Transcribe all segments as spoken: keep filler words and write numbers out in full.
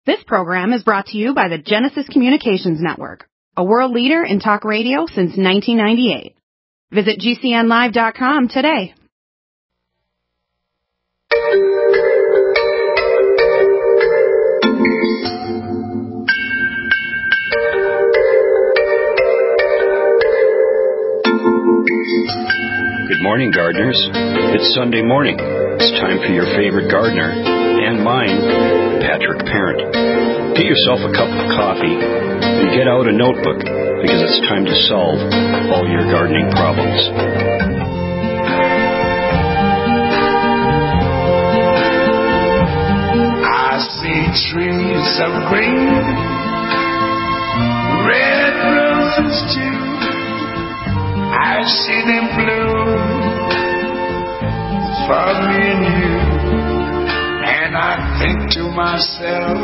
This program is brought to you by the Genesis Communications Network, a world leader in talk radio since nineteen ninety-eight. Visit G C N live dot com today. Good morning, gardeners. It's Sunday morning. It's time for your favorite gardener, and mine, Patrick Parent. Get yourself a cup of coffee and get out a notebook, because it's time to solve all your gardening problems. I see trees of green, red roses too. I see them bloom for me and you, and I think to myself,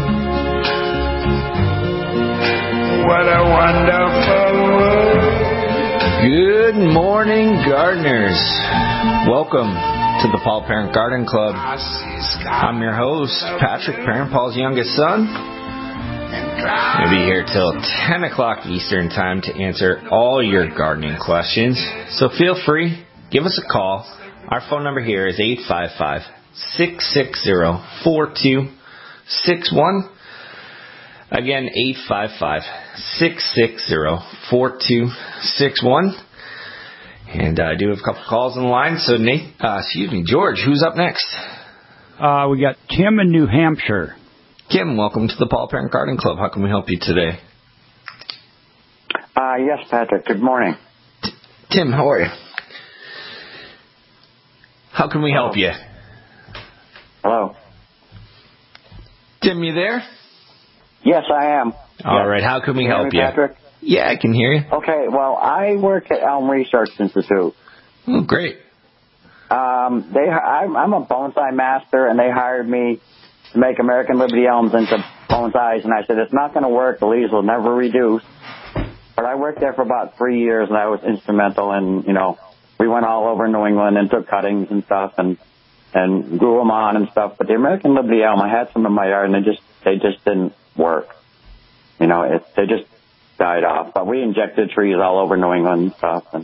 what a wonderful world. Good morning, gardeners. Welcome to the Paul Parent Garden Club. I'm your host, Patrick Parent, Paul's youngest son. We'll be here till ten o'clock Eastern Time to answer all your gardening questions. So feel free, give us a call. Our phone number here is eight five five, six six zero, four two six one. Again, eight five five, six six zero, four two six one. And I do have a couple calls on the line. So, Nate, uh, excuse me, George, who's up next? Uh, we got Tim in New Hampshire. Kim, welcome to the Paul Parent Garden Club. How can we help you today? Uh, yes, Patrick. Good morning. T- Tim, how are you? How can we help you? Hello. Tim, you there? Yes, I am. All yes. right. How can we Can you help hear me, you? Patrick? Yeah, I can hear you. Okay. Well, I work at Elm Research Institute. Oh, great. Um, they, I'm, I'm a bonsai master, and they hired me to make American Liberty elms into bonsais, and I said, it's not going to work. The leaves will never reduce. But I worked there for about three years, and I was instrumental in, you know, we went all over New England and took cuttings and stuff and and grew them on and stuff. But the American Liberty elm, I had some in my yard, and they just they just didn't work. You know, it, they just died off. But we injected trees all over New England and stuff. And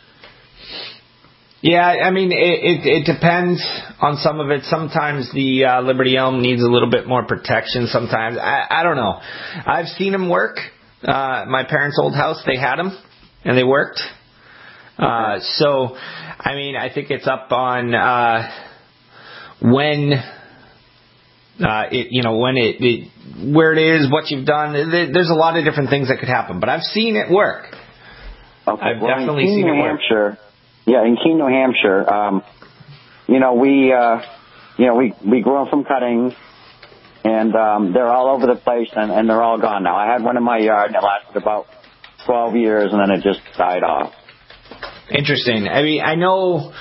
Yeah, I mean, it, it, it depends on some of it. Sometimes the uh, Liberty Elm needs a little bit more protection. Sometimes, I, I don't know. I've seen them work. Uh, my parents' old house, they had them, and they worked. Uh, so, I mean, I think it's up on uh, when, uh, it, you know, when it, it, where it is, what you've done. There's a lot of different things that could happen, but I've seen it work. Okay. I've well, definitely in Keene, seen New it work. Hampshire, yeah, in Keene, New Hampshire, um, you know, we, uh, you know, we, we grew them from cuttings, and um, they're all over the place, and, and they're all gone now. I had one in my yard, and it lasted about twelve years, and then it just died off. Interesting. I mean, I know,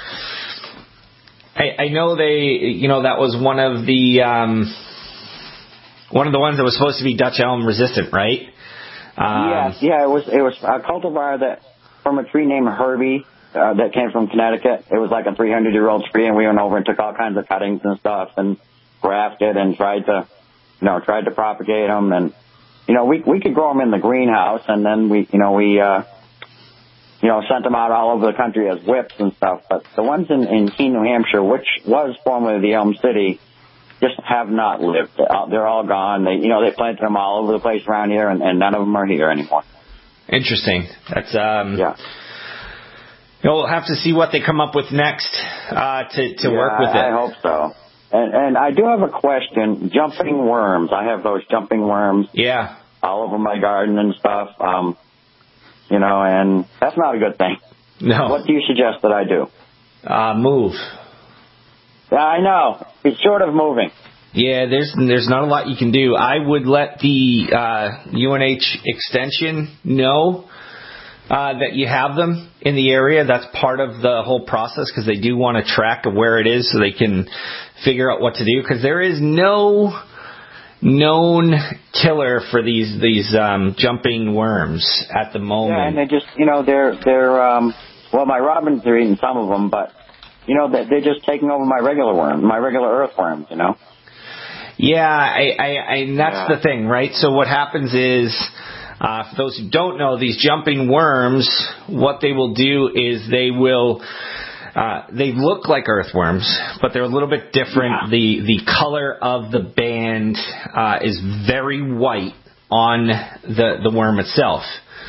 I, I know they, you know, that was one of the, um, one of the ones that was supposed to be Dutch elm resistant, right? Um, yes, yeah, it was, it was a cultivar that, from a tree named Herbie, uh, that came from Connecticut. It was like a three hundred year old tree, and we went over and took all kinds of cuttings and stuff and grafted and tried to, you know, tried to propagate them. And, you know, we, we could grow them in the greenhouse, and then we, you know, we, uh, you know, sent them out all over the country as whips and stuff. But the ones in, in Keene, New Hampshire, which was formerly the Elm City, just have not lived. They're all gone. They, you know, they planted them all over the place around here, and, and none of them are here anymore. Interesting. That's, um, yeah. You'll have to see what they come up with next, uh, to, to yeah, work with it. I hope so. And, and I do have a question. Jumping worms. I have those jumping worms. Yeah. All over my garden and stuff. Um, You know, and that's not a good thing. No. What do you suggest that I do? Uh, move. Yeah, I know. It's short of moving. Yeah, there's there's not a lot you can do. I would let the uh, U N H extension know uh, that you have them in the area. That's part of the whole process, because they do want to track of where it is so they can figure out what to do. Because there is no known killer for these these um, jumping worms at the moment. Yeah, and they just, you know, they're they're um, well, my robins are eating some of them, but you know, they're just taking over my regular worms, my regular earthworms, you know. Yeah, I, I, I and that's Yeah. the thing, right? So what happens is, uh, for those who don't know, these jumping worms, what they will do is they will, uh, they look like earthworms, but they're a little bit different. Yeah. The the color of the band uh, is very white on the, the worm itself.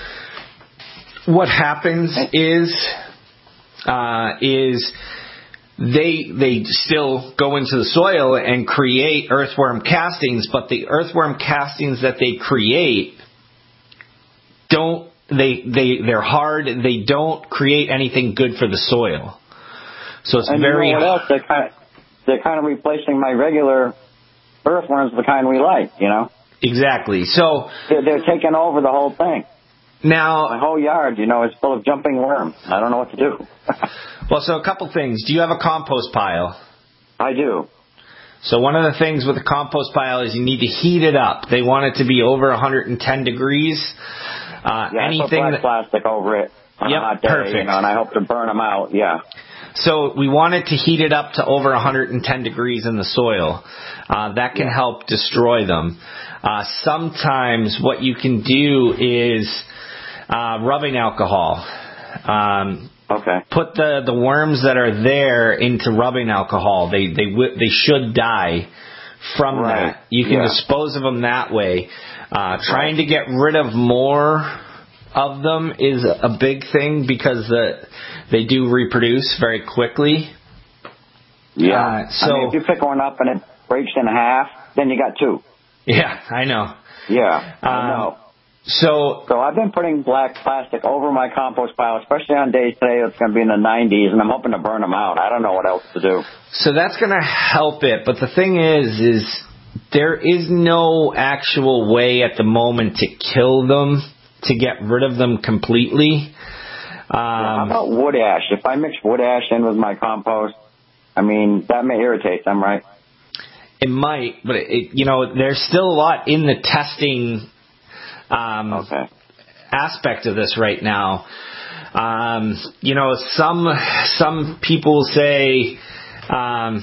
What happens is, uh, is they they still go into the soil and create earthworm castings, but the earthworm castings that they create don't they they they're hard. They don't create anything good for the soil. So it's and very you know what else? They're kind of, they're kind of replacing my regular earthworms, the kind we like, you know? exactly. So They're, they're taking over the whole thing. My now, whole yard, you know, is full of jumping worms. I don't know what to do. well, so a couple things. Do you have a compost pile? I do. So one of the things with the compost pile is you need to heat it up. They want it to be over one hundred ten degrees. Uh, Yeah, I put anything black that, plastic over it on Yep, a hot day, perfect. you know, and I hope to burn them out, yeah. So we want it to heat it up to over one hundred ten degrees in the soil. Uh, that can Yeah. help destroy them. Uh, sometimes what you can do is uh, rubbing alcohol. Um, Okay. put the, the worms that are there into rubbing alcohol. They they w- they should die from Right. that. You can Yeah. dispose of them that way. Uh, trying to get rid of more of them is a big thing because the, they do reproduce very quickly. Yeah. Uh, so I mean, if you pick one up and it breaks in half, then you got two. yeah, I know. Yeah, I Um, know. So So I've been putting black plastic over my compost pile, especially on days today it's going to be in the nineties, and I'm hoping to burn them out. I don't know what else to do. So that's going to help it. But the thing is, is there is no actual way at the moment to kill them, to get rid of them completely. Um, How about wood ash? If I mix wood ash in with my compost, I mean, that may irritate them, right? it might, but it, it, you know, there's still a lot in the testing um, Okay. aspect of this right now. Um, you know, some some people say um,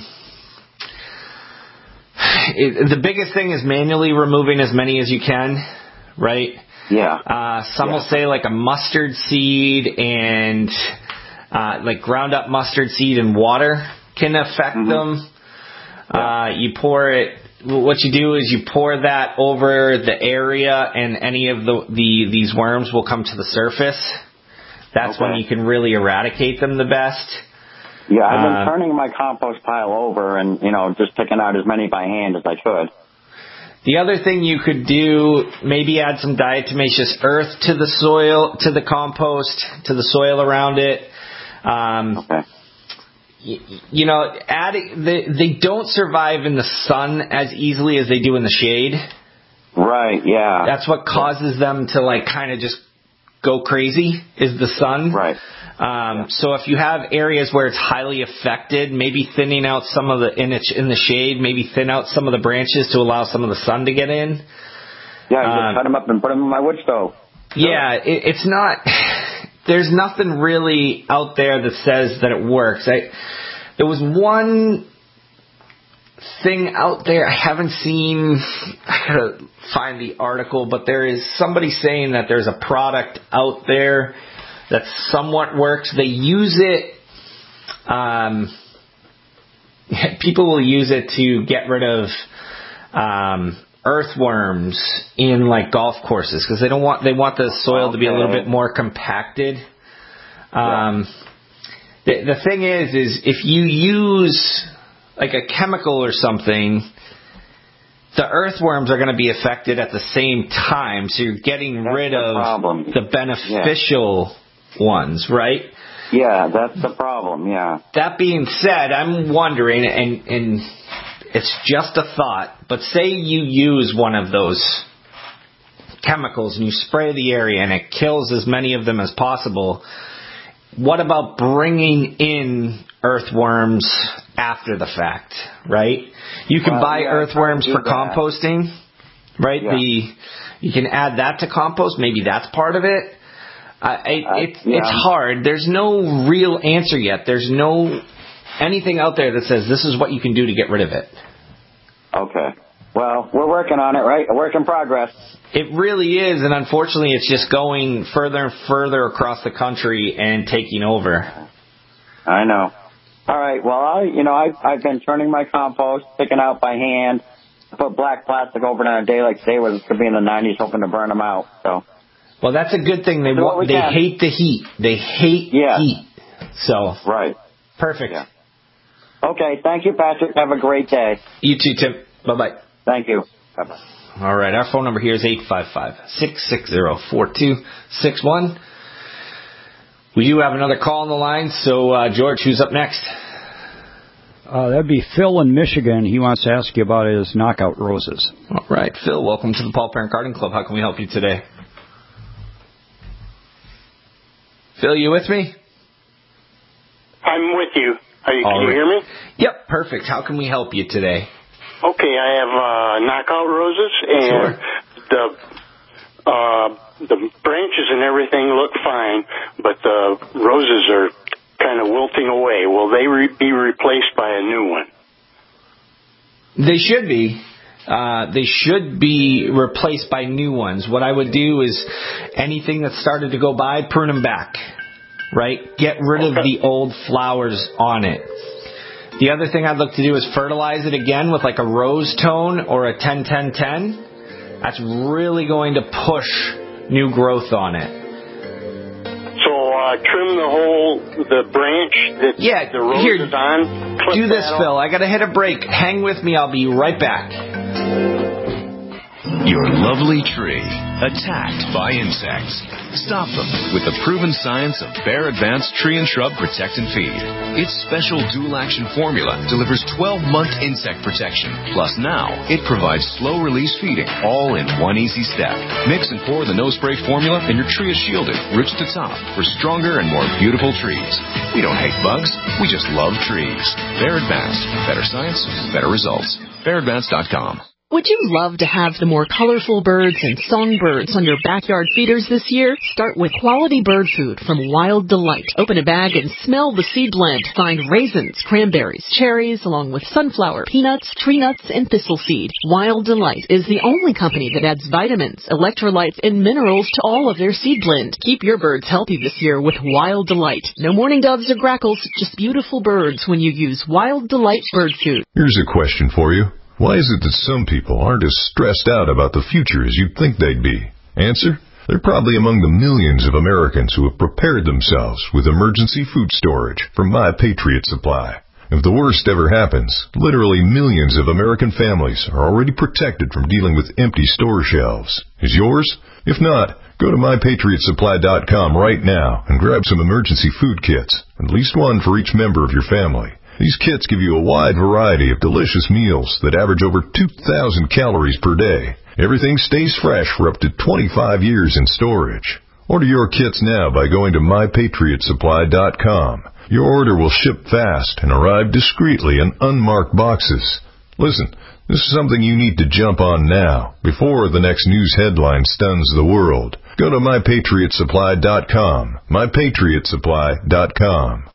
it, the biggest thing is manually removing as many as you can, right? Yeah. Uh, some Yeah. will say like a mustard seed and uh, like ground up mustard seed and water can affect Mhm. them. Yeah. Uh, you pour it. What you do is you pour that over the area, and any of the, the these worms will come to the surface. That's when Okay. you can really eradicate them the best. Yeah, I've been Uh, turning my compost pile over and, you know, just picking out as many by hand as I could. The other thing you could do, maybe add some diatomaceous earth to the soil, to the compost, to the soil around it. Um, Okay. y- you know, adding they, they don't survive in the sun as easily as they do in the shade. Right, yeah. That's what causes them to like kind of just go crazy is the sun. Right. Um, Yeah. So if you have areas where it's highly affected, maybe thinning out some of the in it, in the shade, maybe thin out some of the branches to allow some of the sun to get in. Yeah, I just uh, cut them up and put them in my wood stove. Yeah, it, it's not. There's nothing really out there that says that it works. I, there was one thing out there I haven't seen. I gotta find the article, but there is somebody saying that there's a product out there that somewhat works. They use it. Um, people will use it to get rid of um, earthworms in like golf courses because they don't want they want the soil to be a little Okay. bit more compacted. Um, the, the thing is, is if you use like a chemical or something, the earthworms are going to be affected at the same time. So you're getting That's rid the of problem. the beneficial ones, right? Yeah, that's the problem, yeah. That being said, I'm wondering, and, and it's just a thought, but say you use one of those chemicals and you spray the area and it kills as many of them as possible. What about bringing in earthworms after the fact, right? You can Well, buy yeah, I earthworms tried to for do that. composting, right? Yeah. The you can add that to compost. Maybe that's part of it. Uh, it Uh, it's yeah. it's hard. There's no real answer yet. There's no anything out there that says this is what you can do to get rid of it. Okay. Well, we're working on it, right? A work in progress. It really is, and unfortunately it's just going further and further across the country and taking over. I know. All right, well, I, you know, I've, I've been turning my compost, picking out by hand. I put black plastic over it on a day like today where it could be in the nineties, hoping to burn them out. So. Well, that's a good thing. They wa- they can. hate the heat. They hate yeah. heat. So. Right. Perfect. Yeah. Okay, thank you, Patrick. Have a great day. You too, Tim. Bye-bye. Thank you. Bye-bye. All right, our phone number here is eight five five, six six zero, four two six one. We do have another call on the line, so uh, George, who's up next? Uh, that'd be Phil in Michigan. He wants to ask you about his knockout roses. All right, Phil, welcome to the Paul Parent Garden Club. How can we help you today? Phil, you with me? I'm with you. Are you, can right. you hear me? Yep, perfect. How can we help you today? Okay, I have uh, knockout roses, and sure. the uh, the branches and everything look fine, but the roses are kind of wilting away. Will they re- be replaced by a new one? They should be. Uh, they should be replaced by new ones. What I would do is anything that started to go by, prune them back, right? Get rid okay. of the old flowers on it. The other thing I'd look to do is fertilize it again with like a rose tone or a ten ten ten. That's really going to push new growth on it. So uh, trim the whole, the branch that yeah, the rose here, is on? Do this, Phil. I got to hit a break. Hang with me. I'll be right back. Your lovely tree, attacked by insects. Stop them with the proven science of Bayer Advanced Tree and Shrub Protect and Feed. Its special dual-action formula delivers twelve-month insect protection. Plus now, it provides slow-release feeding, all in one easy step. Mix and pour the no-spray formula, and your tree is shielded, roots to top, for stronger and more beautiful trees. We don't hate bugs, we just love trees. Bayer Advanced. Better science, better results. Bayer Advanced dot com. Would you love to have the more colorful birds and songbirds on your backyard feeders this year? Start with quality bird food from Wild Delight. Open a bag and smell the seed blend. Find raisins, cranberries, cherries, along with sunflower, peanuts, tree nuts, and thistle seed. Wild Delight is the only company that adds vitamins, electrolytes, and minerals to all of their seed blend. Keep your birds healthy this year with Wild Delight. No mourning doves or grackles, just beautiful birds when you use Wild Delight bird food. Here's a question for you. Why is it that some people aren't as stressed out about the future as you'd think they'd be? Answer? They're probably among the millions of Americans who have prepared themselves with emergency food storage from My Patriot Supply. If the worst ever happens, literally millions of American families are already protected from dealing with empty store shelves. Is yours? If not, go to my patriot supply dot com right now and grab some emergency food kits, at least one for each member of your family. These kits give you a wide variety of delicious meals that average over two thousand calories per day. Everything stays fresh for up to twenty-five years in storage. Order your kits now by going to my patriot supply dot com. Your order will ship fast and arrive discreetly in unmarked boxes. Listen, this is something you need to jump on now, before the next news headline stuns the world. Go to my patriot supply dot com. my patriot supply dot com.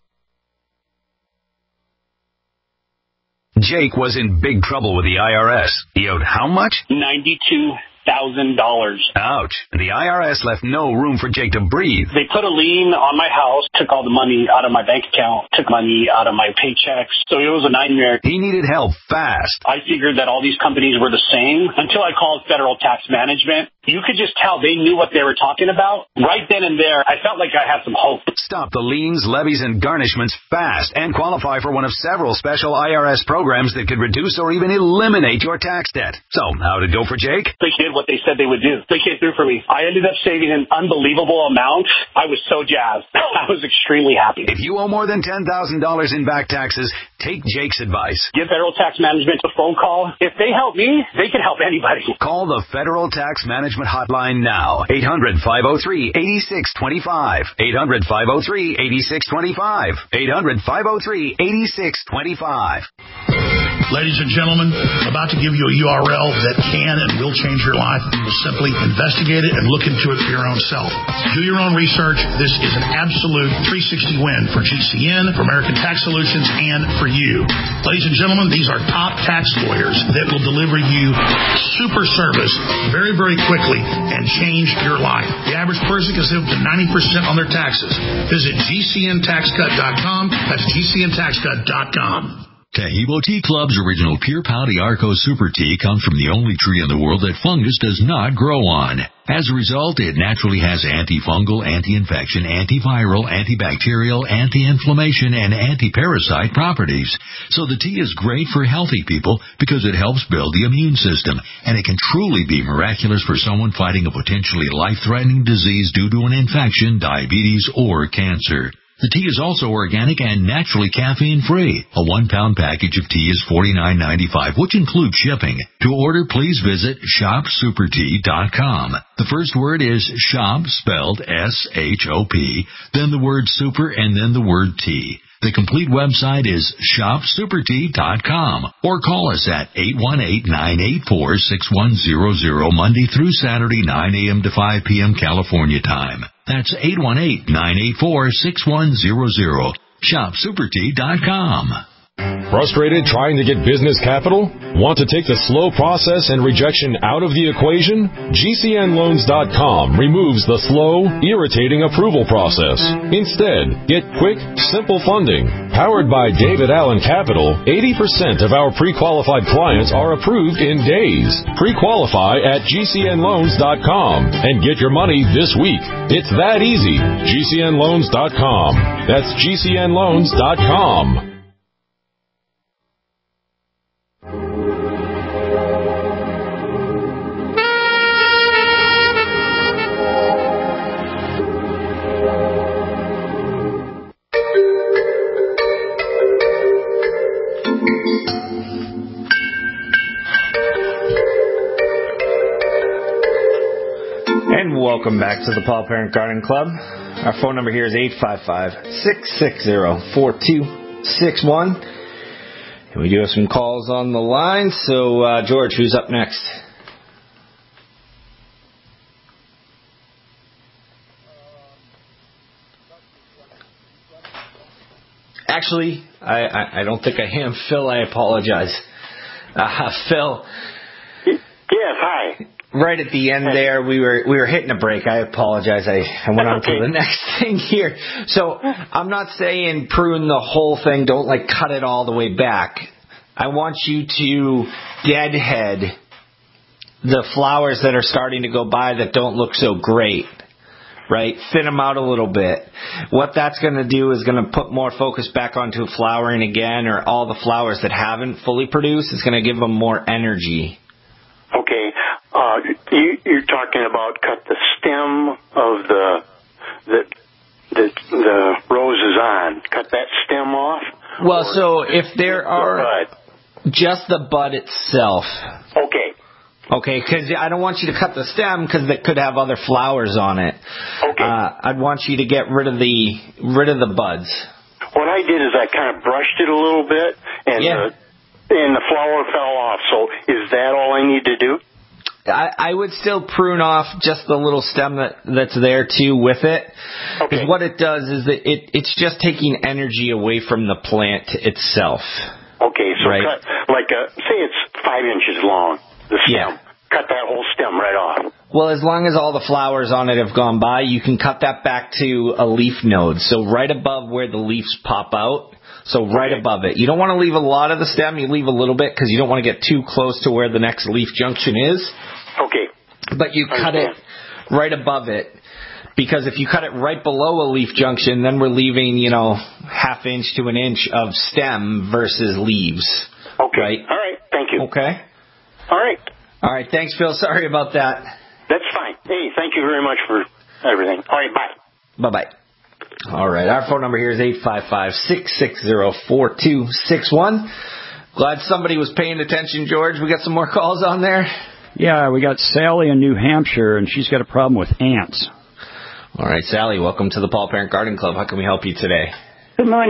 Jake was in big trouble with the I R S. He owed how much? ninety-two thousand dollars. Ouch. The I R S left no room for Jake to breathe. They put a lien on my house, took all the money out of my bank account, took money out of my paychecks. So it was a nightmare. He needed help fast. I figured that all these companies were the same until I called Federal Tax Management. You could just tell they knew what they were talking about. Right then and there, I felt like I had some hope. Stop the liens, levies, and garnishments fast and qualify for one of several special I R S programs that could reduce or even eliminate your tax debt. So, how'd it go for Jake? They did what they said they would do. They came through for me. I ended up saving an unbelievable amount. I was so jazzed. I was extremely happy. If you owe more than ten thousand dollars in back taxes, take Jake's advice. Give Federal Tax Management a phone call. If they help me, they can help anybody. Call the Federal Tax Management Hotline now. eight hundred, five oh three, eight six two five. eight hundred, five oh three, eight six two five. eight hundred, five oh three, eight six two five. Ladies and gentlemen, about to give you a U R L that can and will change your life. Simply investigate it and look into it for your own self. Do your own research. This is an absolute three sixty win for G C N, for American Tax Solutions, and for you. Ladies and gentlemen, these are top tax lawyers that will deliver you super service very, very quickly and change your life. The average person can save up to ninety percent on their taxes. Visit G C N tax cut dot com. That's G C N tax cut dot com. Taheebo Tea Club's original Pure Pau d'Arco Super Tea comes from the only tree in the world that fungus does not grow on. As a result, it naturally has antifungal, anti-infection, antiviral, antibacterial, anti-inflammation, and anti-parasite properties. So the tea is great for healthy people because it helps build the immune system, and it can truly be miraculous for someone fighting a potentially life-threatening disease due to an infection, diabetes, or cancer. The tea is also organic and naturally caffeine-free. A one-pound package of tea is forty-nine ninety-five, which includes shipping. To order, please visit shop super tea dot com. The first word is shop, spelled S H O P, then the word super, and then the word tea. The complete website is shop super tea dot com, or call us at eight one eight, nine eight four, six one zero zero Monday through Saturday, nine a.m. to five p.m. California time. That's eight one eight, nine eight four, six one zero zero. shop super tea dot com. Frustrated trying to get business capital? Want to take the slow process and rejection out of the equation? G C N loans dot com removes the slow, irritating approval process. Instead, get quick, simple funding. Powered by David Allen Capital, eighty percent of our pre-qualified clients are approved in days. Pre-qualify at G C N loans dot com and get your money this week. It's that easy. G C N loans dot com. That's G C N loans dot com. Welcome back to the Paul Parent Garden Club. Our phone number here is eight five five, six six zero, four two six one. And we do have some calls on the line. So, uh, George, who's up next? Actually, I, I, I don't think I am. Phil, I apologize. Uh, Phil. Yes, hi. Right at the end there, we were we were hitting a break. I apologize. I, I went on to the next thing here. So I'm not saying prune the whole thing. Don't like cut it all the way back. I want you to deadhead the flowers that are starting to go by that don't look so great. Right? Thin them out a little bit. What that's going to do is going to put more focus back onto flowering again, or all the flowers that haven't fully produced. It's going to give them more energy. Okay. Uh, you, you're talking about cut the stem of the the the, the roses on. Cut that stem off. Well, so if there are the just the bud itself. Okay. Okay, because I don't want you to cut the stem because it could have other flowers on it. Okay. Uh, I'd want you to get rid of the rid of the buds. What I did is I kind of brushed it a little bit, and yeah. the, and the flower fell off. So is that all I need to do? I, I would still prune off just the little stem that, that's there too with it. Okay. What it does is that it it's just taking energy away from the plant itself. Okay, so right? cut like a, say it's five inches long, the stem. Yeah. Cut that whole stem right off. Well, as long as all the flowers on it have gone by, you can cut that back to a leaf node. So right above where the leaves pop out. So right okay. above it. You don't want to leave a lot of the stem. You leave a little bit because you don't want to get too close to where the next leaf junction is. Okay. But you cut it right above it, because if you cut it right below a leaf junction, then we're leaving, you know, half inch to an inch of stem versus leaves. Okay. Right? All right. Thank you. Okay. All right. All right. Thanks, Phil. Sorry about that. That's fine. Hey, thank you very much for everything. All right. Bye. Bye-bye. All right. Our phone number here is eight five five, six six zero, four two six one. Glad somebody was paying attention, George. We got some more calls on there. Yeah, we got Sally in New Hampshire, and she's got a problem with ants. All right, Sally, welcome to the Paul Parent Garden Club. How can we help you today? Good morning.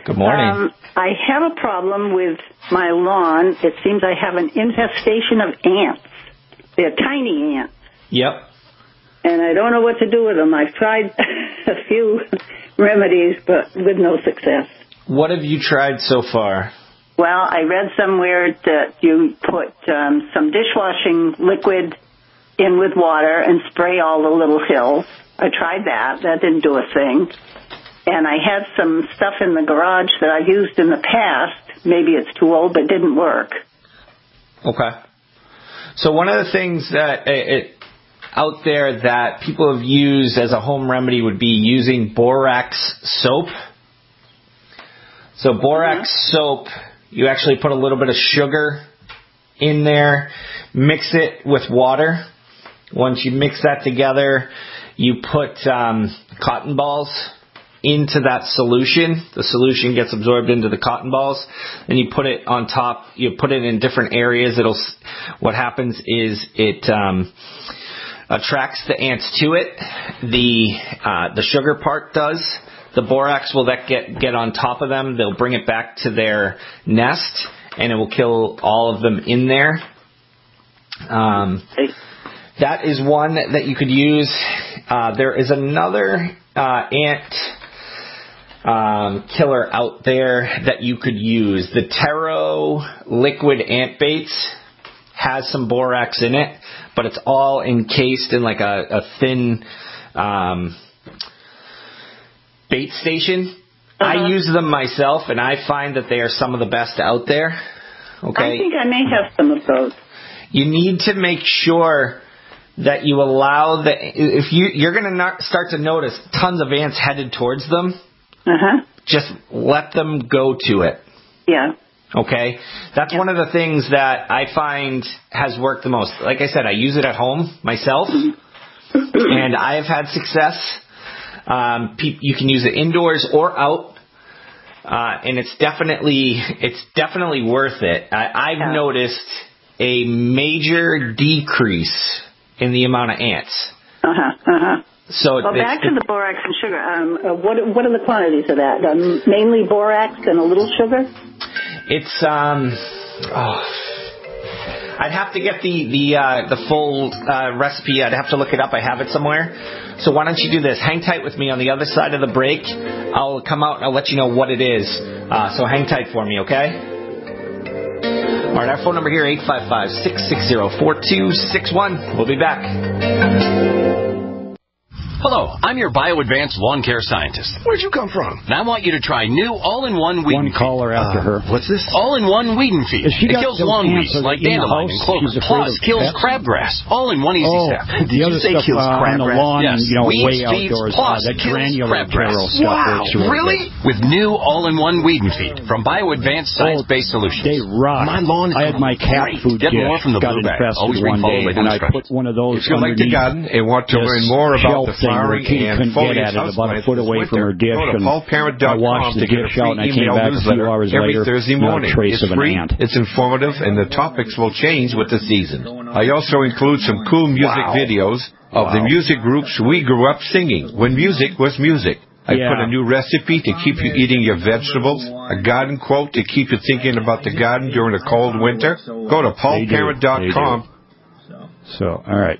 Good morning. Um, I have a problem with my lawn. It seems I have an infestation of ants. They're tiny ants. Yep. And I don't know what to do with them. I've tried a few remedies, but with no success. What have you tried so far? Well, I read somewhere that you put um, some dishwashing liquid in with water and spray all the little hills. I tried that. That didn't do a thing. And I had some stuff in the garage that I've used in the past. Maybe it's too old, but didn't work. Okay. So one of the things that it, out there that people have used as a home remedy would be using borax soap. So borax mm-hmm. soap, you actually put a little bit of sugar in there, mix it with water. Once you mix that together, you put um, cotton balls into that solution. The solution gets absorbed into the cotton balls, and you put it on top. You put it in different areas. It'll. What happens is it um, attracts the ants to it. The uh, the sugar part does. The borax will that get get on top of them. They'll bring it back to their nest, and it will kill all of them in there. Um, that is one that you could use. Uh, there is another uh, ant um, killer out there that you could use. The Taro liquid ant baits has some borax in it, but it's all encased in like a, a thin um, bait station. Uh-huh. I use them myself, and I find that they are some of the best out there. Okay. I think I may have some of those. You need to make sure that you allow the, if you, you're going to start to notice tons of ants headed towards them, uh-huh. just let them go to it. Yeah. Okay? That's yeah. one of the things that I find has worked the most. Like I said, I use it at home myself, and I have had success. Um, pe- you can use it indoors or out. Uh, and it's definitely, it's definitely worth it. I, I've yeah. noticed a major decrease in the amount of ants. Uh-huh, uh-huh. So well, back to the borax and sugar. Um, uh, what what are the quantities of that? Um, mainly borax and a little sugar? It's, um, oh, I'd have to get the, the, uh, the full uh, recipe. I'd have to look it up. I have it somewhere. So why don't you do this? Hang tight with me on the other side of the break. I'll come out and I'll let you know what it is. Uh, so hang tight for me, okay? All right, our phone number here, eight five five, six six zero, four two six one. We'll be back. Hello, I'm your BioAdvanced lawn care scientist. Where'd you come from? And I want you to try new all-in-one weed One and caller feed. after uh, her. What's this? All-in-one weed and feed. It kills lawn weeds like dandelion and clover. Plus, kills pets? crabgrass. All-in-one easy oh, step. Did you say stuff, kills uh, crabgrass? On the lawn yes. and, you know, Weeds, way feeds, outdoors. Plus, uh, that granular crabgrass. stuff Wow, works really? really? Good. With new all-in-one weed and feed from BioAdvanced science-based oh, solutions. They rock. My lawn is I had my cat great. food Get dish more from the got blue bag. infested Always one day, and I put one of those If you like to garden and want to learn more about the flowering and foliage about a foot away from her dish, go to paul parent dot com to get a free out, and I came email back a few hours every later, Thursday morning. Trace it's of free, an ant. it's informative, and the topics will change with the season. I also include some cool music wow. videos of wow. the music groups we grew up singing when music was music. I yeah. put a new recipe to keep you eating your vegetables, a garden quote to keep you thinking about the garden during a cold winter. Go to paul parent dot com. So, all right.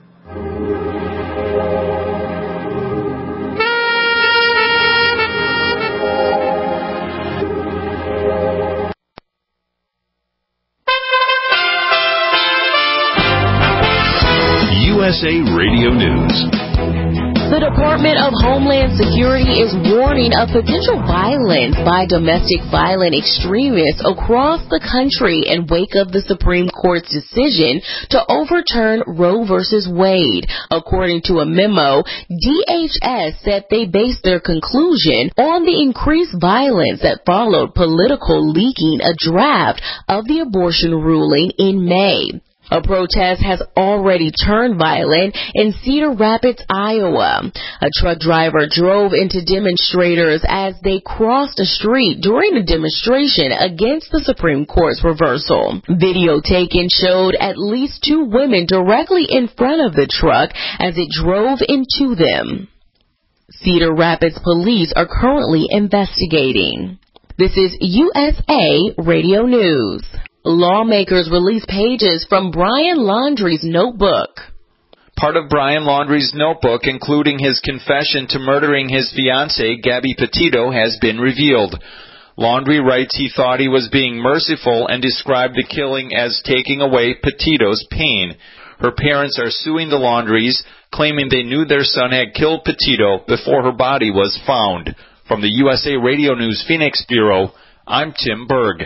U S A Radio News. The Department of Homeland Security is warning of potential violence by domestic violent extremists across the country in wake of the Supreme Court's decision to overturn Roe versus Wade. According to a memo, D H S said they based their conclusion on the increased violence that followed political leaking a draft of the abortion ruling in May. A protest has already turned violent in Cedar Rapids, Iowa. A truck driver drove into demonstrators as they crossed a street during a demonstration against the Supreme Court's reversal. Video taken showed at least two women directly in front of the truck as it drove into them. Cedar Rapids police are currently investigating. This is U S A Radio News. Lawmakers release pages from Brian Laundrie's notebook. Part of Brian Laundrie's notebook, including his confession to murdering his fiancée, Gabby Petito, has been revealed. Laundrie writes he thought he was being merciful and described the killing as taking away Petito's pain. Her parents are suing the Laundries, claiming they knew their son had killed Petito before her body was found. From the U S A Radio News Phoenix Bureau, I'm Tim Berg.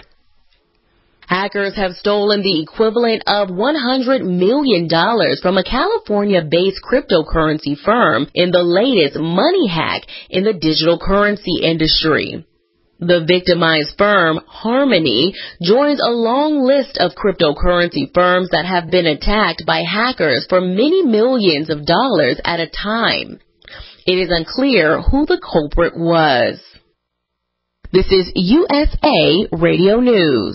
Hackers have stolen the equivalent of one hundred million dollars from a California-based cryptocurrency firm in the latest money hack in the digital currency industry. The victimized firm, Harmony, joins a long list of cryptocurrency firms that have been attacked by hackers for many millions of dollars at a time. It is unclear who the culprit was. This is U S A Radio News.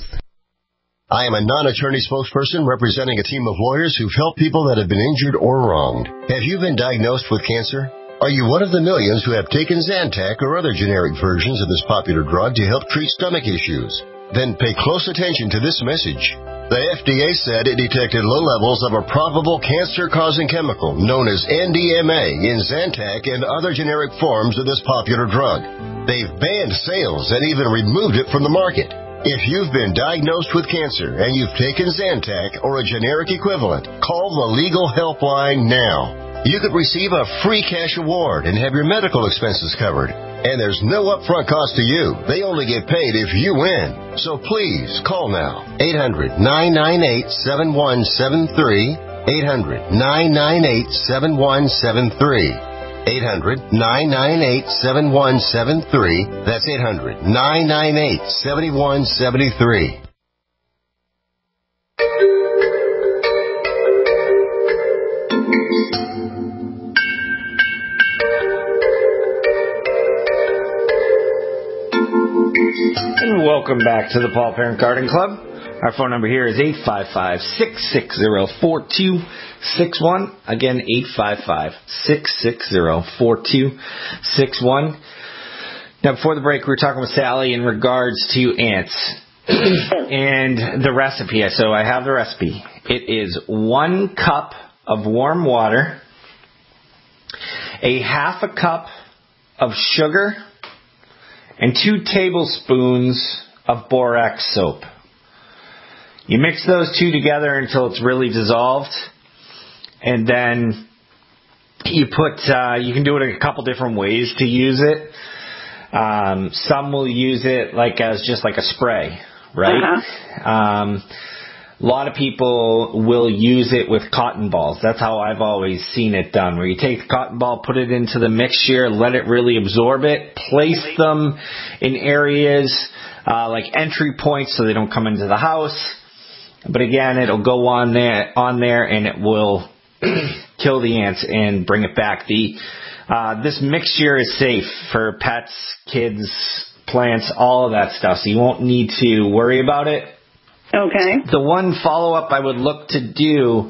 I am a non-attorney spokesperson representing a team of lawyers who've helped people that have been injured or wronged. Have you been diagnosed with cancer? Are you one of the millions who have taken Zantac or other generic versions of this popular drug to help treat stomach issues? Then pay close attention to this message. The F D A said it detected low levels of a probable cancer-causing chemical known as N D M A in Zantac and other generic forms of this popular drug. They've banned sales and even removed it from the market. If you've been diagnosed with cancer and you've taken Zantac or a generic equivalent, call the legal helpline now. You could receive a free cash award and have your medical expenses covered. And there's no upfront cost to you. They only get paid if you win. So please, call now. eight hundred, nine nine eight, seven one seven three. eight hundred, nine nine eight, seven one seven three. eight hundred, nine nine eight, seven one seven three. That's eight hundred, nine nine eight, seven one seven three. And welcome back to the Paul Parent Garden Club. Our phone number here is eight five five, six six zero, four two six one. Again, eight five five, six six zero, four two six one. Now, before the break, we were talking with Sally in regards to ants and the recipe. So I have the recipe. It is one cup of warm water, a half a cup of sugar, and two tablespoons of borax soap. You mix those two together until it's really dissolved, and then you put, uh, you can do it in a couple different ways to use it. Um, some will use it like as just like a spray, right? Uh-huh. Um, a lot of people will use it with cotton balls. That's how I've always seen it done, where you take the cotton ball, put it into the mixture, let it really absorb it, place them in areas uh, like entry points so they don't come into the house. But again, it'll go on there, on there, and it will kill the ants and bring it back. The uh, this mixture is safe for pets, kids, plants, all of that stuff. So you won't need to worry about it. Okay. The one follow-up I would look to do,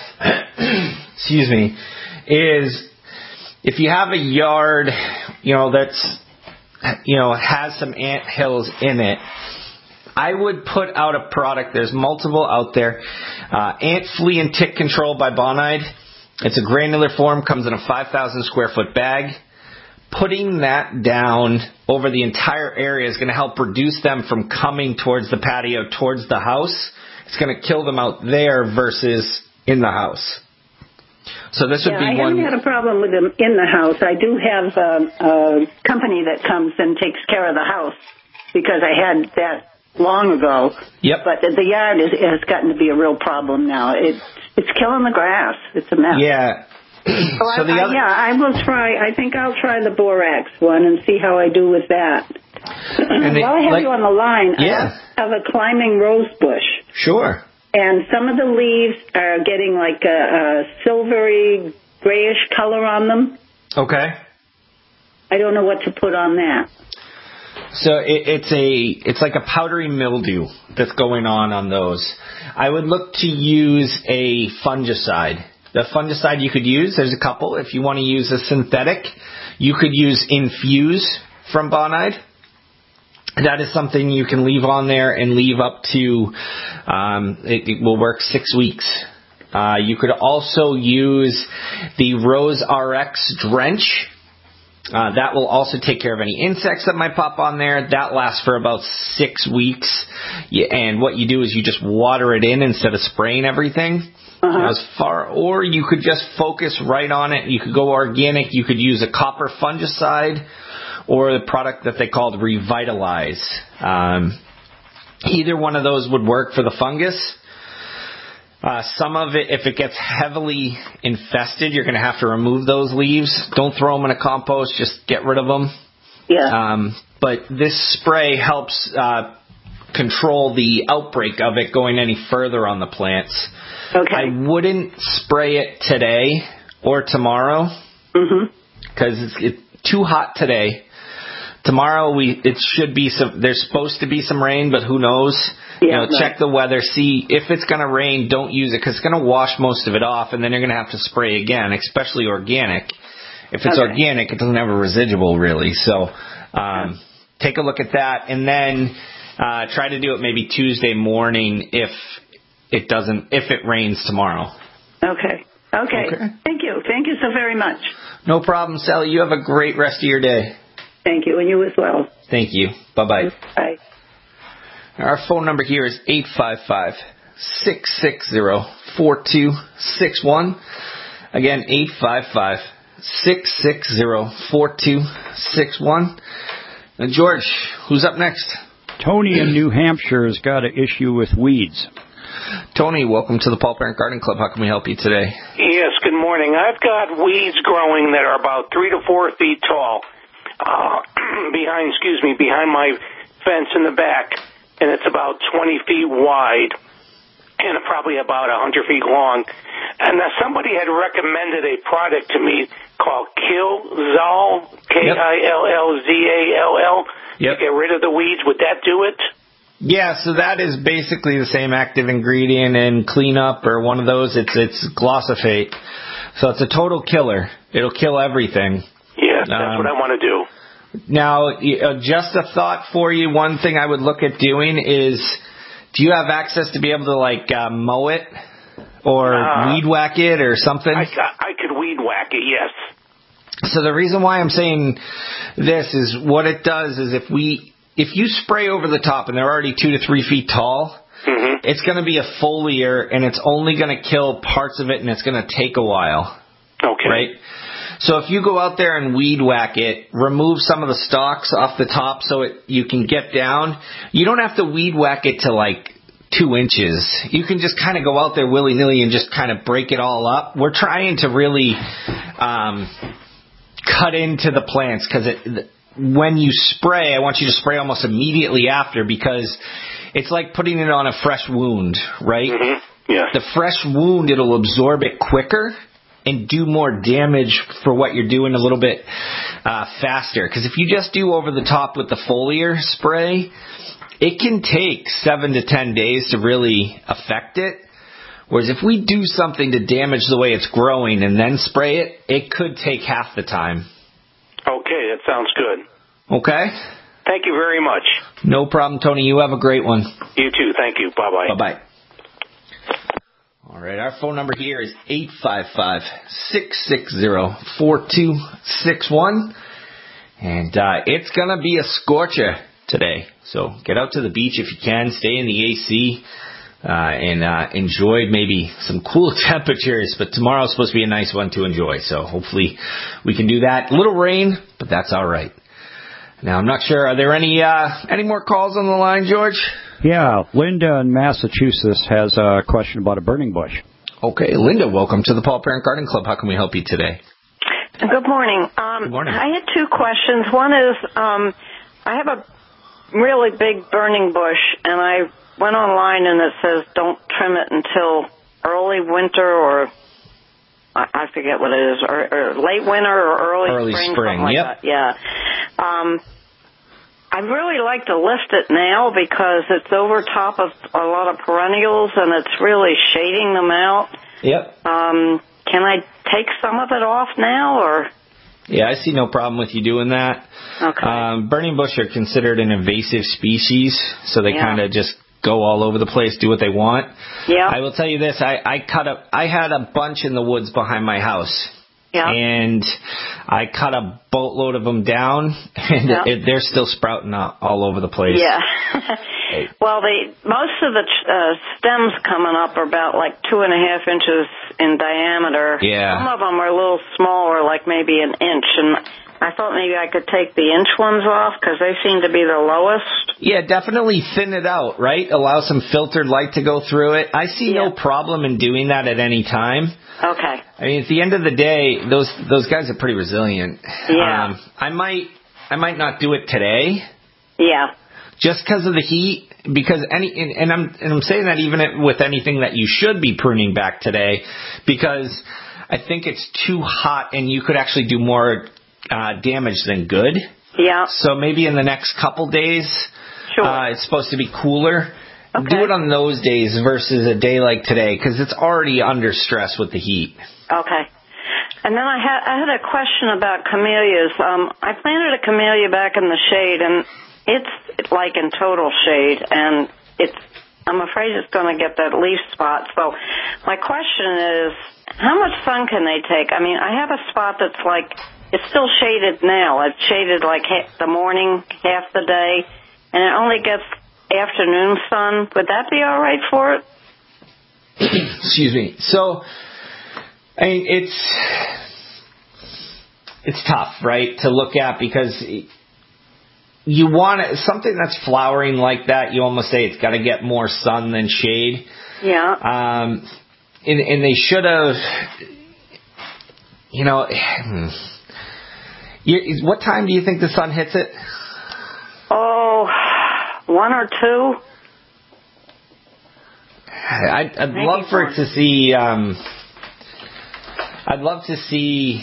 excuse me, is if you have a yard, you know, that's, you know, has some ant hills in it, I would put out a product. There's multiple out there. Uh, Ant Flea and Tick Control by Bonide. It's a granular form, comes in a five thousand square foot bag. Putting that down over the entire area is going to help reduce them from coming towards the patio, towards the house. It's going to kill them out there versus in the house. So this would yeah, be I one. haven't had a problem with them in the house. I do have a, a company that comes and takes care of the house because I had that long ago. Yep. But the, the yard is, has gotten to be a real problem now. It's it's killing the grass. It's a mess. Yeah. So, so I, the I, other, yeah, I will try. I think I'll try the borax one and see how I do with that. And they, While I have like, you on the line, yeah. I have a climbing rose bush. Sure. And some of the leaves are getting like a, a silvery, grayish color on them. Okay. I don't know what to put on that. So it, it's a it's like a powdery mildew that's going on on those. I would look to use a fungicide. The fungicide you could use, there's a couple. If you want to use a synthetic, you could use Infuse from Bonide. that is something you can leave on there and leave up to, um, it, it will work six weeks. Uh, you could also use the Rose R X Drench. Uh, that will also take care of any insects that might pop on there. That lasts for about six weeks. Yeah, and what you do is you just water it in instead of spraying everything. Uh-huh. As far, or you could just focus right on it. You could go organic. You could use a copper fungicide or the product that they called Revitalize. Um, either one of those would work for the fungus. Uh, some of it, if it gets heavily infested, you're going to have to remove those leaves. Don't throw them in a compost. Just get rid of them. Yeah. Um, but this spray helps uh, control the outbreak of it going any further on the plants. Okay. I wouldn't spray it today or tomorrow because mm-hmm. it's, it's too hot today. Tomorrow we it should be some. There's supposed to be some rain, but who knows? Yeah, you know, right. Check the weather. See if it's going to rain. Don't use it because it's going to wash most of it off, and then you're going to have to spray again, especially organic. If it's okay. organic, it doesn't have a residual really. So um, take a look at that, and then uh, try to do it maybe Tuesday morning if it doesn't. If it rains tomorrow. Okay. Okay. Okay. Thank you. Thank you so very much. No problem, Sally. You have a great rest of your day. Thank you, and you as well. Thank you. Bye-bye. Bye. Our phone number here is eight five five, six six zero, four two six one. Again, eight five five, six six zero, four two six one. And George, who's up next? Tony in New Hampshire has got an issue with weeds. Tony, welcome to the Paul Parent Garden Club. How can we help you today? Yes, good morning. I've got weeds growing that are about three to four feet tall. Uh, behind, excuse me, behind my fence in the back, and it's about twenty feet wide and probably about one hundred feet long. And uh, somebody had recommended a product to me called Killzall, K I L L Z A L L, yep. to get rid of the weeds. Would that do it? Yeah, so that is basically the same active ingredient in cleanup or one of those. It's it's glyphosate. So it's a total killer. It'll kill everything. Yeah, that's um, what I want to do. Now, uh, just a thought for you. One thing I would look at doing is, do you have access to be able to, like, uh, mow it or uh, weed whack it or something? I, I could weed whack it, yes. So the reason why I'm saying this is what it does is if we, if you spray over the top and they're already two to three feet tall, mm-hmm. it's going to be a foliar and it's only going to kill parts of it and it's going to take a while. Okay. Right? So if you go out there and weed whack it, remove some of the stalks off the top so it you can get down. You don't have to weed whack it to like two inches. You can just kind of go out there willy-nilly and just kind of break it all up. We're trying to really um, cut into the plants because it, when you spray, I want you to spray almost immediately after because it's like putting it on a fresh wound, right? Mm-hmm. Yeah. The fresh wound, it'll absorb it quicker and do more damage for what you're doing a little bit uh, faster. Because if you just do over the top with the foliar spray, it can take seven to ten days to really affect it. Whereas if we do something to damage the way it's growing and then spray it, it could take half the time. Okay, that sounds good. Okay? Thank you very much. No problem, Tony. You have a great one. You too. Thank you. Bye-bye. Bye-bye. All right, our phone number here is eight five five, six six zero, four two six one. And uh, it's going to be a scorcher today. So get out to the beach if you can. Stay in the A C uh, and uh, enjoy maybe some cool temperatures. But tomorrow's supposed to be a nice one to enjoy. So hopefully we can do that. A little rain, but that's all right. Now, I'm not sure. Are there any uh, any more calls on the line, George? Yeah, Linda in Massachusetts has a question about a burning bush. Okay, Linda, welcome to the Paul Parent Garden Club. How can we help you today? Good morning. Um, Good morning. I had two questions. One is um, I have a really big burning bush, and I went online and it says don't trim it until early winter or I forget what it is, or, or late winter or early, early spring, spring. something like yep. that. Yeah. Um, I'd really like to lift it now because it's over top of a lot of perennials and it's really shading them out. Yep. Um, can I take some of it off now, or? Yeah, I see no problem with you doing that. Okay. Um, burning bush are considered an invasive species, so they Yeah. kind of just go all over the place, do what they want. Yeah. I will tell you this, I, I cut a, I had a bunch in the woods behind my house. Yeah. And I cut a boatload of them down, and Yeah. it, they're still sprouting out all over the place. Yeah. Well, the most of the uh, stems coming up are about like two and a half inches in diameter. Yeah. Some of them are a little smaller, like maybe an inch, and I thought maybe I could take the inch ones off because they seem to be the lowest. Yeah, definitely thin it out, right? Allow some filtered light to go through it. I see Yeah. no problem in doing that at any time. Okay. I mean, at the end of the day, those those guys are pretty resilient. Yeah. Um, I might I might not do it today. Yeah. Just because of the heat, because any and, and I'm and I'm saying that even with anything that you should be pruning back today, because I think it's too hot and you could actually do more uh, damage than good. Yeah. So maybe in the next couple days, sure. uh, it's supposed to be cooler. Okay. Do it on those days versus a day like today, because it's already under stress with the heat. Okay. And then I had I had a question about camellias. Um, I planted a camellia back in the shade, and it's like in total shade, and it's I'm afraid it's going to get that leaf spot. So my question is, how much sun can they take? I mean, I have a spot that's like, it's still shaded now. It's shaded like half the morning, half the day, and it only gets afternoon sun. Would that be all right for it? Excuse me. So, I mean, it's it's tough, right, to look at, because you want it, something that's flowering like that. You almost say it's got to get more sun than shade. Yeah. Um, and, and they should have, you know. You, what time do you think the sun hits it? Oh, one or two. I'd, I'd Maybe love for one. it to see. Um, I'd love to see,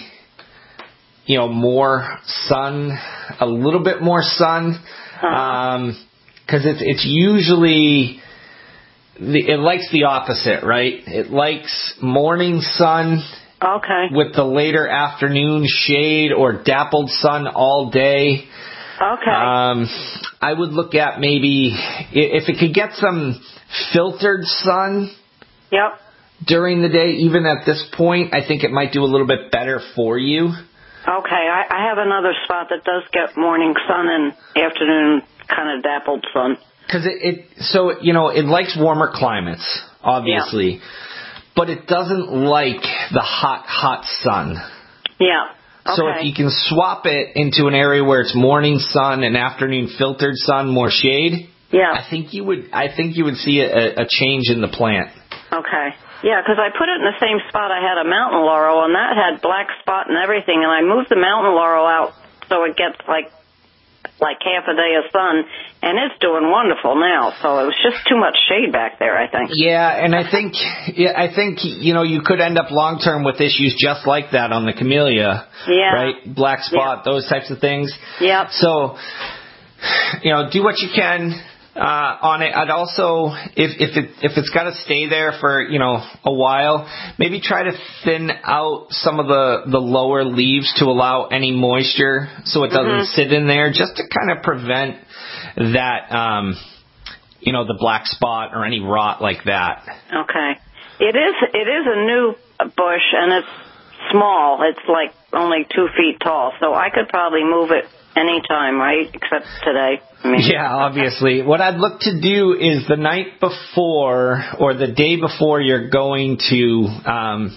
you know, more sun, a little bit more sun, uh-huh. um, because it's it's usually the, it likes the opposite, right? It likes morning sun. Okay. With the later afternoon shade or dappled sun all day. Okay. Um, I would look at maybe if it could get some filtered sun. Yep. During the day, even at this point, I think it might do a little bit better for you. Okay. I, I have another spot that does get morning sun and afternoon kind of dappled sun. Because it, it, so, you know, it likes warmer climates, obviously. Yeah. But it doesn't like the hot, hot sun. Yeah. Okay. So if you can swap it into an area where it's morning sun and afternoon filtered sun, more shade, yeah, I think you would. I think you would see a, a change in the plant. Okay. Yeah, because I put it in the same spot I had a mountain laurel, and that had black spot and everything, and I moved the mountain laurel out so it gets like like half a day of sun, and it's doing wonderful now. So it was just too much shade back there, I think. Yeah, and I think yeah, I think you know you could end up long term with issues just like that on the camellia. Yeah. Right, black spot, yeah. those types of things. Yeah. So, you know, do what you can uh, on it. I'd also, if if it if it's got to stay there for you know a while, maybe try to thin out some of the the lower leaves to allow any moisture, so it doesn't mm-hmm. sit in there, just to kind of prevent that um, you know the black spot or any rot like that. Okay, it is it is a new bush and it's small. It's like only two feet tall, so I could probably move it anytime, right? Except today. I mean. Yeah, obviously. What I'd look to do is the night before or the day before you're going to um,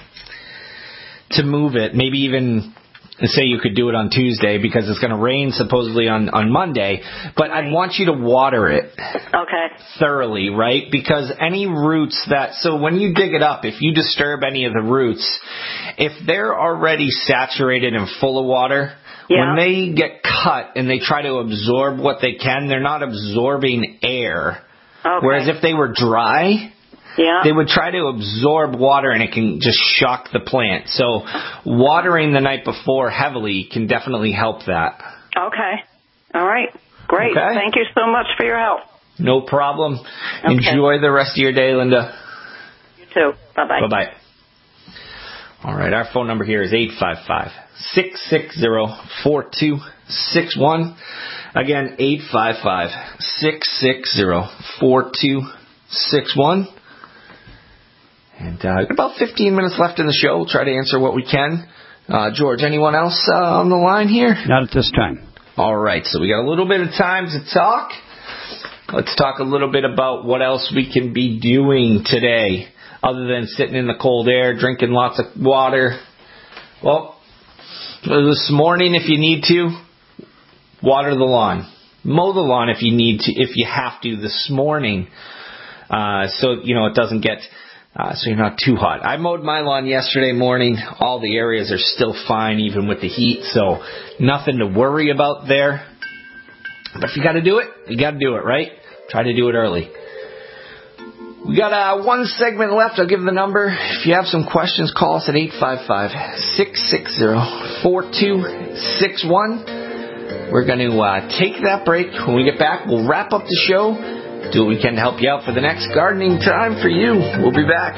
to move it, maybe even say you could do it on Tuesday because it's going to rain supposedly on, on Monday, but I'd want you to water it okay. thoroughly, right? Because any roots that, so when you dig it up, if you disturb any of the roots, if they're already saturated and full of water, yeah. when they get cut and they try to absorb what they can, they're not absorbing air. Okay. Whereas if they were dry, yeah. they would try to absorb water and it can just shock the plant. So watering the night before heavily can definitely help that. Okay. All right. Great. Okay. Thank you so much for your help. No problem. Okay. Enjoy the rest of your day, Linda. You too. Bye-bye. Bye-bye. All right, our phone number here is eight five five, six six zero, four two six one. Again, eight five five, six six zero, four two six one. And uh, about fifteen minutes left in the show. We'll try to answer what we can. Uh, George, anyone else uh, on the line here? Not at this time. All right, so we got a little bit of time to talk. Let's talk a little bit about what else we can be doing today other than sitting in the cold air, drinking lots of water. Well, this morning, if you need to, water the lawn. Mow the lawn if you need to, if you have to this morning, uh, so, you know, it doesn't get... Uh, so you're not too hot. I mowed my lawn yesterday morning. All the areas are still fine, even with the heat, so nothing to worry about there. But if you got to do it, you got to do it, right? Try to do it early. We got uh, one segment left. I'll give the number. If you have some questions, call us at eight five five, six six zero, four two six one. We're going to uh, take that break. When we get back, we'll wrap up the show. Do what we can to help you out for the next gardening time for you. We'll be back.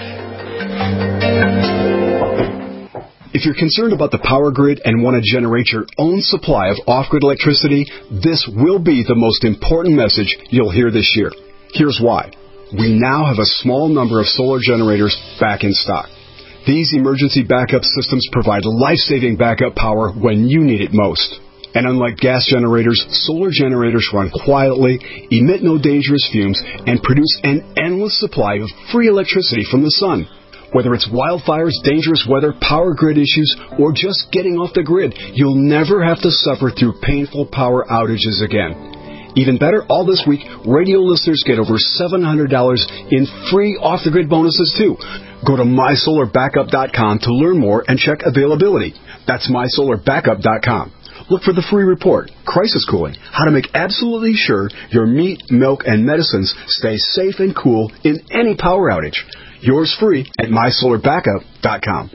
If you're concerned about the power grid and want to generate your own supply of off-grid electricity, this will be the most important message you'll hear this year. Here's why. We now have a small number of solar generators back in stock. These emergency backup systems provide life-saving backup power when you need it most. And unlike gas generators, solar generators run quietly, emit no dangerous fumes, and produce an endless supply of free electricity from the sun. Whether it's wildfires, dangerous weather, power grid issues, or just getting off the grid, you'll never have to suffer through painful power outages again. Even better, all this week, radio listeners get over seven hundred dollars in free off-the-grid bonuses, too. Go to my solar backup dot com to learn more and check availability. That's my solar backup dot com. Look for the free report, Crisis Cooling, how to make absolutely sure your meat, milk, and medicines stay safe and cool in any power outage. Yours free at my solar backup dot com.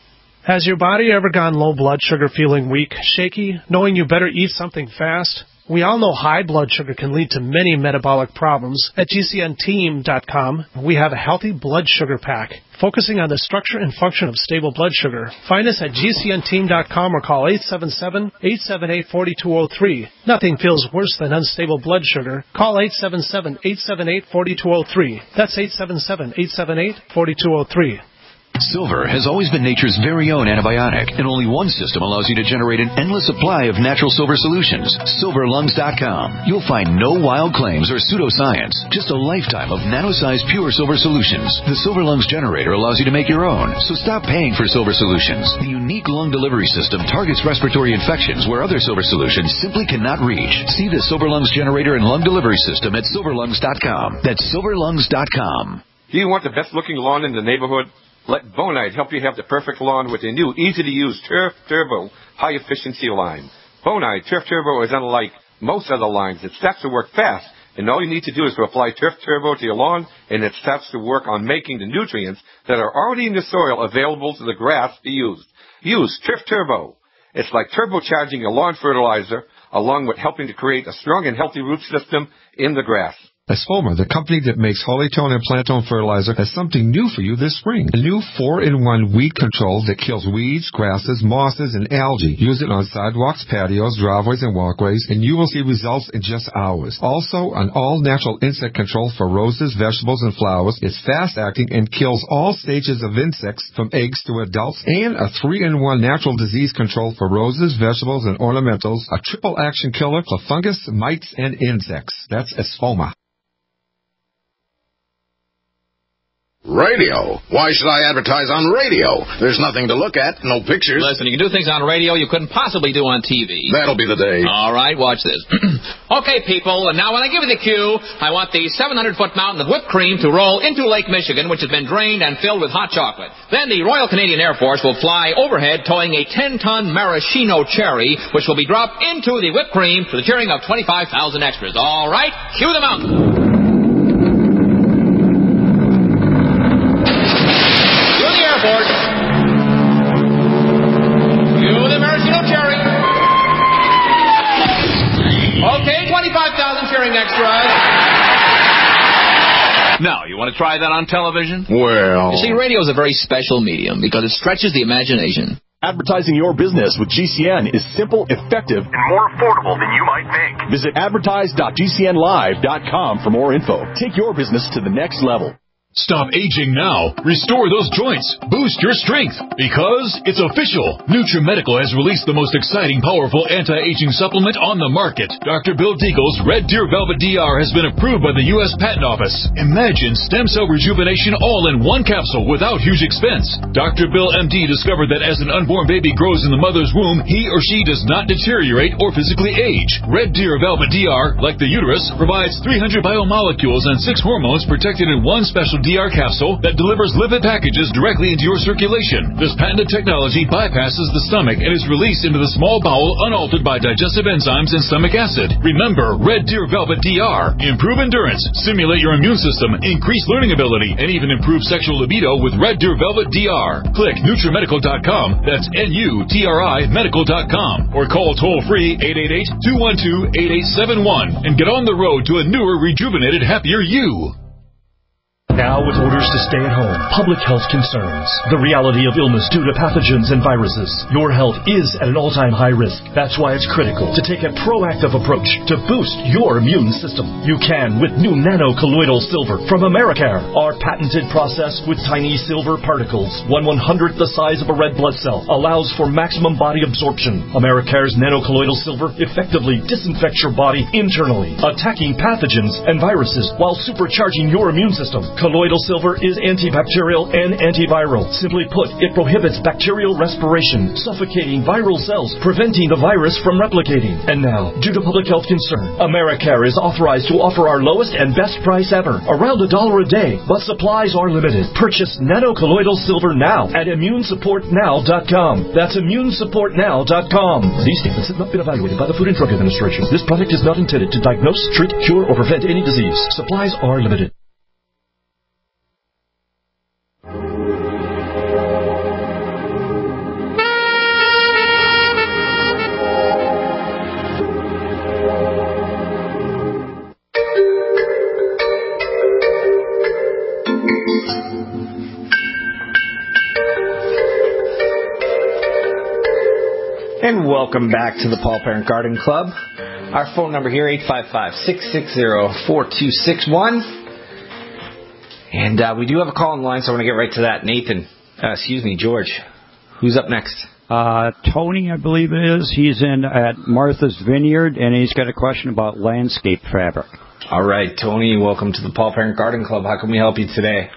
Has your body ever gone low blood sugar, feeling weak, shaky, knowing you better eat something fast? We all know high blood sugar can lead to many metabolic problems. At G C N team dot com, we have a healthy blood sugar pack, focusing on the structure and function of stable blood sugar. Find us at G C N team dot com or call eight seven seven, eight seven eight, four two zero three. Nothing feels worse than unstable blood sugar. Call eight seven seven, eight seven eight, four two zero three. That's eight seven seven, eight seven eight, four two zero three. Silver has always been nature's very own antibiotic, and only one system allows you to generate an endless supply of natural silver solutions. silver lungs dot com. You'll find no wild claims or pseudoscience, just a lifetime of nano-sized pure silver solutions. The Silver Lungs generator allows you to make your own, so stop paying for silver solutions. The unique lung delivery system targets respiratory infections where other silver solutions simply cannot reach. See the Silver Lungs generator and lung delivery system at silver lungs dot com. That's silver lungs dot com. Do you want the best-looking lawn in the neighborhood? Let Bonide help you have the perfect lawn with a new, easy-to-use Turf Turbo high-efficiency line. Bonide Turf Turbo is unlike most other lines. It starts to work fast, and all you need to do is to apply Turf Turbo to your lawn, and it starts to work on making the nutrients that are already in the soil available to the grass to use. Use Turf Turbo. It's like turbocharging your lawn fertilizer, along with helping to create a strong and healthy root system in the grass. Espoma, the company that makes Holytone and Plantone fertilizer, has something new for you this spring. A new four in one weed control that kills weeds, grasses, mosses, and algae. Use it on sidewalks, patios, driveways, and walkways, and you will see results in just hours. Also, an all-natural insect control for roses, vegetables, and flowers. It's fast-acting and kills all stages of insects from eggs to adults. And a three in one natural disease control for roses, vegetables, and ornamentals. A triple-action killer for fungus, mites, and insects. That's Espoma. Radio. Why should I advertise on radio? There's nothing to look at, no pictures. Listen, you can do things on radio you couldn't possibly do on T V. That'll be the day. All right, watch this. Okay, people, and now when I give you the cue, I want the seven hundred foot mountain of whipped cream to roll into Lake Michigan, which has been drained and filled with hot chocolate. Then the Royal Canadian Air Force will fly overhead towing a ten ton maraschino cherry, which will be dropped into the whipped cream for the cheering of twenty-five thousand extras. All right, cue the mountain. Okay, twenty-five thousand cheering extras. Now, you want Want to try that on television? Well... You see, radio is a very special medium because it stretches the imagination. Advertising your business with G C N is simple, effective, and more affordable than you might think. Visit advertise dot G C N live dot com for more info. Take your business to the next level. Stop aging now. Restore those joints. Boost your strength. Because it's official. NutriMedical has released the most exciting, powerful anti-aging supplement on the market. Doctor Bill Deagle's Red Deer Velvet D R has been approved by the U S Patent Office. Imagine stem cell rejuvenation all in one capsule without huge expense. Doctor Bill M D discovered that as an unborn baby grows in the mother's womb, he or she does not deteriorate or physically age. Red Deer Velvet D R, like the uterus, provides three hundred biomolecules and six hormones protected in one special D R capsule that delivers lipid packages directly into your circulation. This patented technology bypasses the stomach and is released into the small bowel unaltered by digestive enzymes and stomach acid. Remember, Red Deer Velvet D R. Improve endurance, stimulate your immune system, increase learning ability, and even improve sexual libido with Red Deer Velvet D R. Click NutriMedical dot com. That's N U T R I medical dot com. Or call toll-free eight eight eight, two one two, eight eight seven one and get on the road to a newer, rejuvenated, happier you. Now with orders to stay at home, public health concerns, the reality of illness due to pathogens and viruses, your health is at an all-time high risk. That's why it's critical to take a proactive approach to boost your immune system. You can with new nano-colloidal silver from Americare. Our patented process with tiny silver particles, one one-hundredth the size of a red blood cell, allows for maximum body absorption. Americare's nano-colloidal silver effectively disinfects your body internally, attacking pathogens and viruses while supercharging your immune system. Colloidal silver is antibacterial and antiviral. Simply put, it prohibits bacterial respiration, suffocating viral cells, preventing the virus from replicating. And now, due to public health concern, Americare is authorized to offer our lowest and best price ever, around a dollar a day, but supplies are limited. Purchase nano-colloidal silver now at immune support now dot com. That's immune support now dot com. These statements have not been evaluated by the Food and Drug Administration. This product is not intended to diagnose, treat, cure, or prevent any disease. Supplies are limited. And welcome back to the Paul Parent Garden Club. Our phone number here, eight five five, six six zero, four two six one. And uh, we do have a call in line, so I want to get right to that. Nathan, uh, excuse me, George, who's up next? Uh, Tony, I believe it is. He's in at Martha's Vineyard, and he's got a question about landscape fabric. All right, Tony, welcome to the Paul Parent Garden Club. How can we help you today?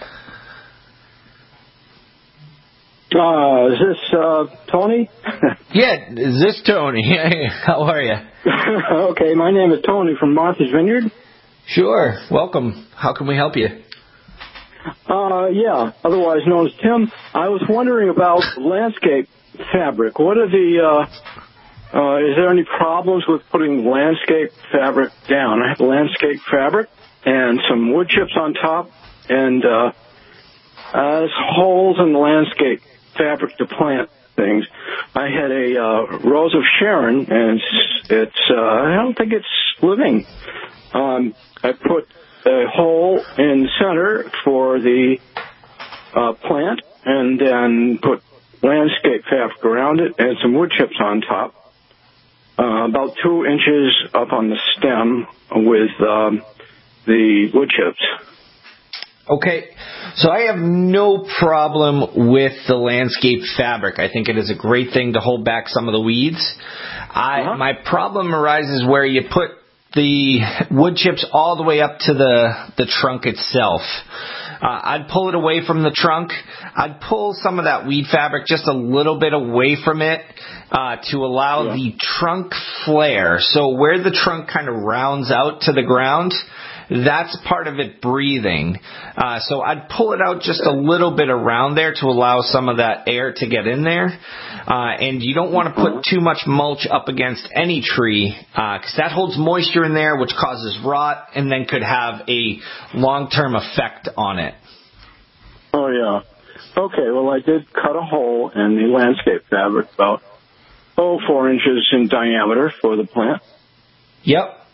Uh, is this, uh, Tony? Yeah, is this Tony? How are you? Okay, my name is Tony from Martha's Vineyard. Sure, welcome. How can we help you? Uh, yeah, otherwise known as Tim. I was wondering about landscape fabric. What are the, uh, uh, is there any problems with putting landscape fabric down? I have landscape fabric and some wood chips on top, and, uh, uh, there's holes in the landscape fabric to plant things. I had a uh, Rose of Sharon, and it's, it's uh, I don't think it's living. Um, I put a hole in the center for the uh, plant, and then put landscape fabric around it and some wood chips on top. Uh, about two inches up on the stem with um, the wood chips. Okay, so I have no problem with the landscape fabric. I think it is a great thing to hold back some of the weeds. I, uh-huh. My problem arises where you put the wood chips all the way up to the, the trunk itself. Uh, I'd pull it away from the trunk. I'd pull some of that weed fabric just a little bit away from it uh, to allow yeah. the trunk flare. So where the trunk kind of rounds out to the ground, that's part of it breathing. Uh, so I'd pull it out just a little bit around there to allow some of that air to get in there. Uh, and you don't want to put too much mulch up against any tree because uh, that holds moisture in there, which causes rot and then could have a long-term effect on it. Oh, yeah. Okay, well, I did cut a hole in the landscape fabric about, oh, four inches in diameter for the plant. Yep.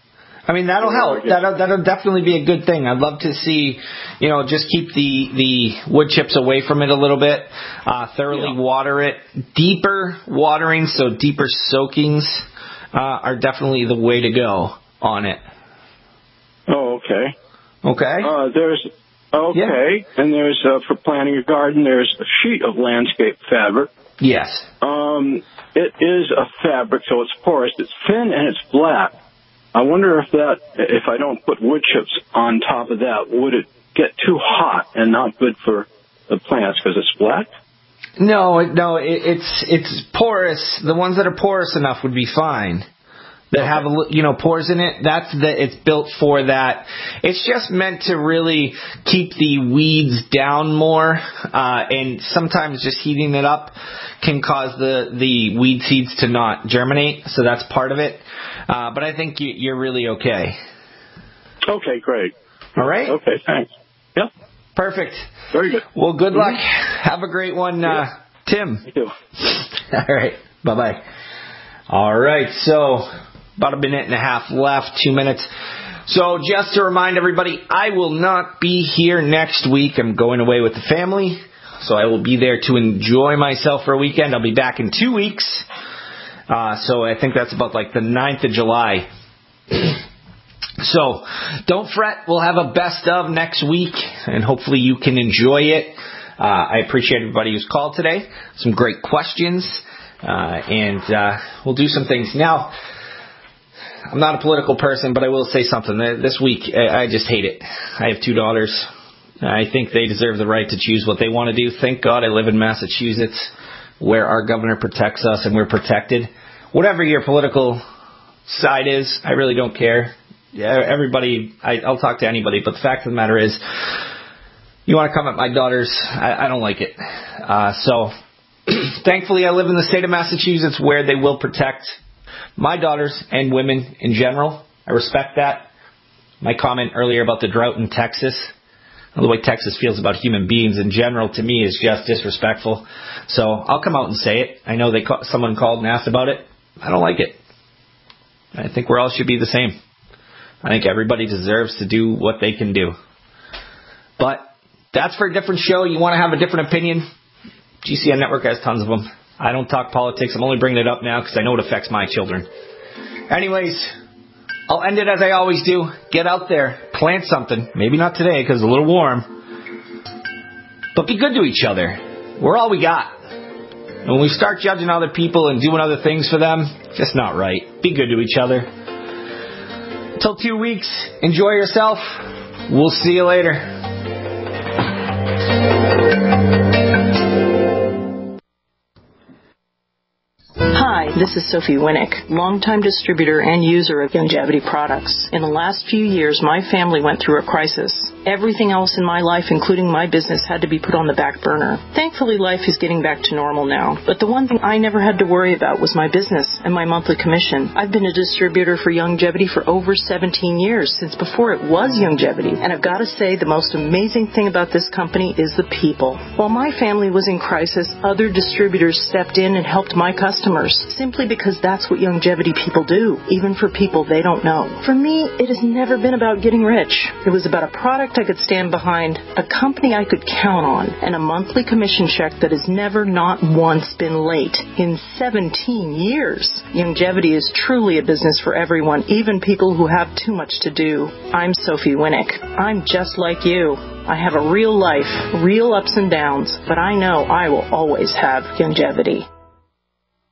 I mean, that'll help. That'll, that'll definitely be a good thing. I'd love to see, you know, just keep the, the wood chips away from it a little bit. Uh, thoroughly yeah. water it. Deeper watering, so deeper soakings uh, are definitely the way to go on it. Oh, okay. Okay. Uh, there's okay, yeah. and there's uh, for planting a garden. There's a sheet of landscape fabric. Yes. Um, it is a fabric, so it's porous. It's thin and it's black. I wonder if that, if I don't put wood chips on top of that, would it get too hot and not good for the plants because it's black? No, no, it, it's it's porous. The ones that are porous enough would be fine. That have a, you know, pores in it. That's the, it's built for that. It's just meant to really keep the weeds down more, uh, and sometimes just heating it up can cause the, the weed seeds to not germinate. So that's part of it. Uh, but I think you, you're really okay. Okay, great. All right. Okay, thanks. Yep. Perfect. Very good. Well, good luck. Mm-hmm. Have a great one, uh, yeah. Tim. You too. All right. Bye-bye. All right. So about a minute and a half left, two minutes. So just to remind everybody, I will not be here next week. I'm going away with the family, so I will be there to enjoy myself for a weekend. I'll be back in two weeks. Uh, so I think that's about like the ninth of July. So don't fret. We'll have a best of next week, and hopefully you can enjoy it. Uh, I appreciate everybody who's called today. Some great questions, uh, and uh, we'll do some things. Now, I'm not a political person, but I will say something. This week, I just hate it. I have two daughters. I think they deserve the right to choose what they want to do. Thank God I live in Massachusetts, where our governor protects us and we're protected. Whatever your political side is, I really don't care. Everybody, I, I'll talk to anybody, but the fact of the matter is, you want to come at my daughters, I, I don't like it. Uh, so, thankfully I live in the state of Massachusetts where they will protect my daughters and women in general. I respect that. My comment earlier about the drought in Texas, and the way Texas feels about human beings in general, to me is just disrespectful. So I'll come out and say it. I know they call, someone called and asked about it. I don't like it. I think we all should be the same. I think everybody deserves to do what they can do. But that's for a different show. You want to have a different opinion? G C N Network has tons of them. I don't talk politics. I'm only bringing it up now because I know it affects my children. Anyways, I'll end it as I always do. Get out there. Plant something. Maybe not today because it's a little warm. But be good to each other. We're all we got. And when we start judging other people and doing other things for them, just not right. Be good to each other. Until two weeks, enjoy yourself. We'll see you later. Hi, this is Sophie Winnick, longtime distributor and user of Youngevity products. In the last few years, my family went through a crisis. Everything else in my life, including my business, had to be put on the back burner. Thankfully, life is getting back to normal now. But the one thing I never had to worry about was my business and my monthly commission. I've been a distributor for Youngevity for over seventeen years, since before it was Youngevity. And I've got to say, the most amazing thing about this company is the people. While my family was in crisis, other distributors stepped in and helped my customers, simply because that's what Youngevity people do, even for people they don't know. For me, it has never been about getting rich. It was about a product I could stand behind, a company I could count on, and a monthly commission check that has never not once been late in seventeen years. Youngevity is truly a business for everyone, even people who have too much to do. I'm Sophie Winnick. I'm just like you. I have a real life, real ups and downs, but I know I will always have Youngevity.